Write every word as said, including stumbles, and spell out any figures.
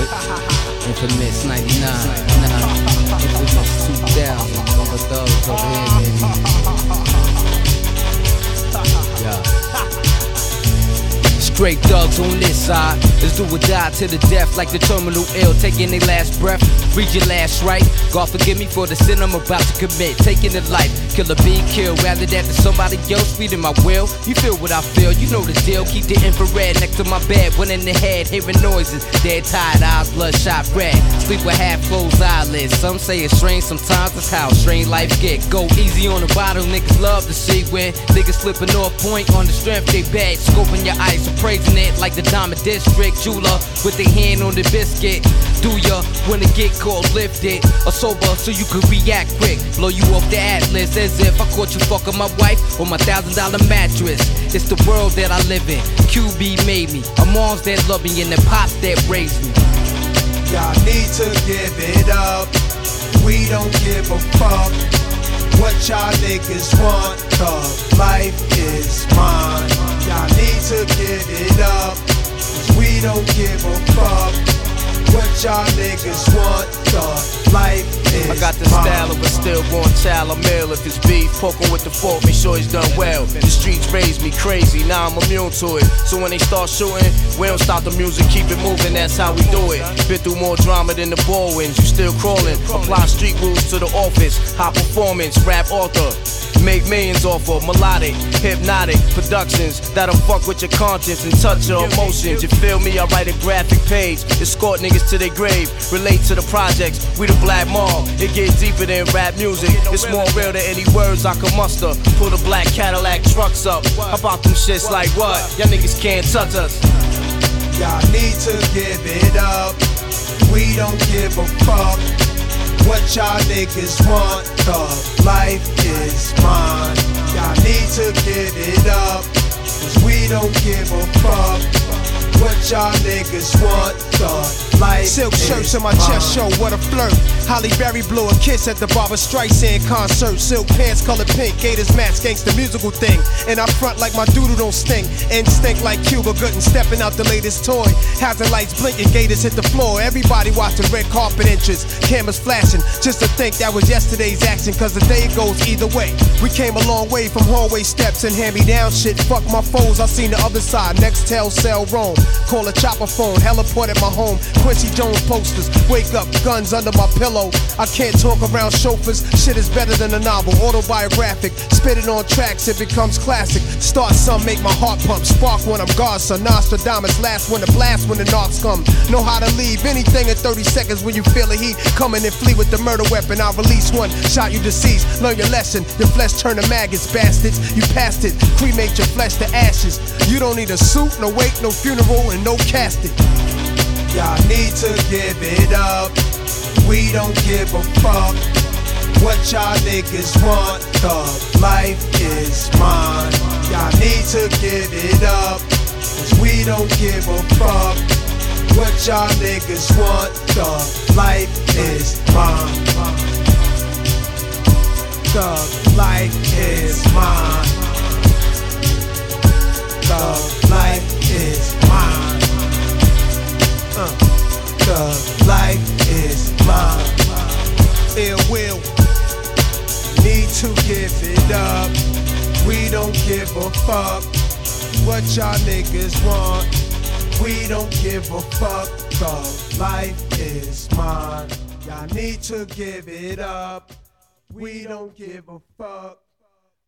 it. Infamous ninety-nine, nah. Infamous two thousand. All the thugs over here, baby. Yeah. Straight thugs on this side. Let's do or die to the death, like the terminal ill, taking their last breath. Read your last right. God forgive me for the sin I'm about to commit. Taking a life, killer being killed. Rather that than somebody else feeding my will. You feel what I feel, you know the deal. Keep the infrared next to my bed. One in the head, hearing noises. Dead tired eyes, bloodshot red. Sleep with half closed eyelids. Some say it's strange, sometimes it's how strange life get. Go easy on the bottle, niggas love to see when niggas slipping off point on the strength they bad. Scoping your eyes, praising it like the Diamond District jeweler with their hand on the biscuit. Do ya wanna get caught lifted or sober so you can react quick? Blow you off the atlas as if I caught you fucking my wife on my thousand dollar mattress. It's the world that I live in. Q B made me. A moms that love me and the pops that raised me. Y'all need to give it up. We don't give a fuck what y'all niggas want. The life is mine. Y'all need to give it up, 'cause we don't give a fuck what y'all niggas want. The life is I got the mine. style of a stillborn child. I'm ill if it's beef, poking with the fork, make sure he's done well. The streets raised me crazy, now I'm immune to it. So when they start shooting, we don't stop the music, keep it moving, that's how we do it. Been through more drama than the Baldwins, you still crawling. Apply street rules to the office, high performance, rap author. Make millions off of melodic, hypnotic productions that'll fuck with your conscience and touch your emotions. You feel me? I write a graphic page, escort niggas to their grave, relate to the projects. We the Black Mob. It gets deeper than rap music. It's more real than any words I can muster. Pull the black Cadillac trucks up. How about them shits like what? Y'all niggas can't touch us. Y'all need to give it up. We don't give a fuck what y'all niggas want. The life is mine. Y'all need to give it up, 'cause we don't give a fuck what y'all niggas want. The life Silk is shirts on my mine. chest show, what a flirt. Holly Berry blew a kiss at the Barbra Streisand concert. Silk pants colored pink, Gators match, gangsta musical thing. And I front like my doodle don't stink. Instinct like Cuba Gooding, stepping out the latest toy. Hazard lights blinking, Gators hit the floor. Everybody watching red carpet entrance, cameras flashing. Just to think that was yesterday's action, 'cause the day goes either way. We came a long way from hallway steps and hand-me-down shit. Fuck my foes, I seen the other side. Next tell, sell, roam. Call a chopper phone, heliport at my home. Quincy Jones posters, wake up, guns under my pillow. I can't talk around chauffeurs, shit is better than a novel. Autobiographic, spit it on tracks, it becomes classic. Start some, make my heart pump, spark when I'm God, son. Nostradamus, last when the blast when the knocks come. Know how to leave anything in thirty seconds when you feel the heat coming and flee with the murder weapon. I'll release one, shot you deceased. Learn your lesson, your flesh turn to maggots, bastards. You passed it, cremate your flesh to ashes. You don't need a suit, no wake, no funeral, and no casket. Y'all need to give it up. We don't give a fuck what y'all niggas want. The life is mine. Y'all need to give it up, 'cause we don't give a fuck what y'all niggas want. The life is mine. The life is mine. The life is mine. Uh, the life is mine. Ill will. Need to give it up. We don't give a fuck what y'all niggas want. We don't give a fuck. The life is mine. Y'all need to give it up. We don't give a fuck.